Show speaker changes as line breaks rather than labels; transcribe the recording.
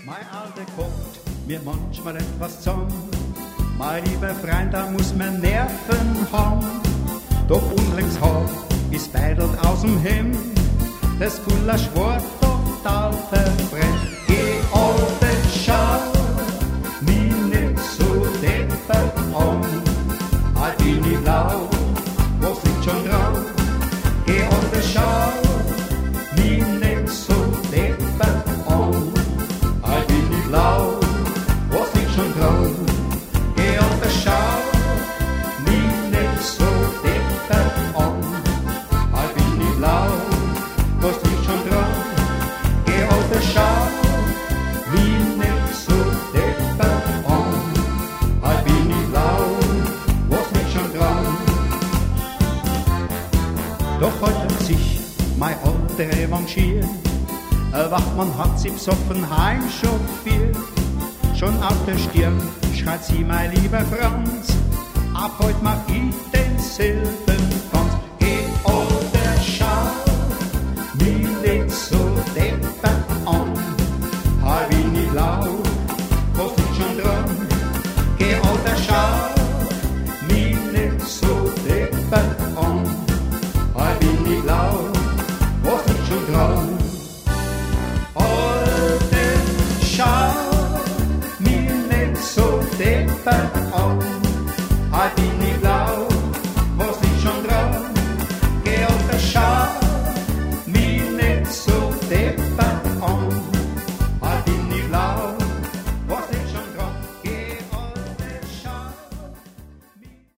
Mein Alter kommt mir manchmal etwas zusammen. Mein lieber Freund, da muss man Nerven haben. Doch unlängst hab ich's beidelt aus dem Hemd. Das Gulasch war total verbrennt. Geh alte, schau mich nicht so deppert an. Halt bin ich blau, was liegt schon drauf? Geh alte, schau mich nicht so deppert an. Halt bin ich blau, was liegt schon drauf? Geh alte, schau mich nicht so deppert an. Halt bin ich blau, was liegt schon drauf? Geh alte, schau mich nicht so deppert an. Halt bin ich blau, was liegt schon drauf? Doch heute hat sich mein Alter revanchiert. Ein Wachmann hat sie besoffen heimchauffiert. Schon auf der Stirn schreit sie, mein lieber Franz, ab heute mach ich denselben Tanz. Geh, Alter, schau mich nicht so deppert an. Halt bin ich blau, was liegt schon dran? Geh, Alter, schau mich nicht so deppert an. Halt bin ich blau, was liegt schon dran? Alte, schau mich nicht so deppert an.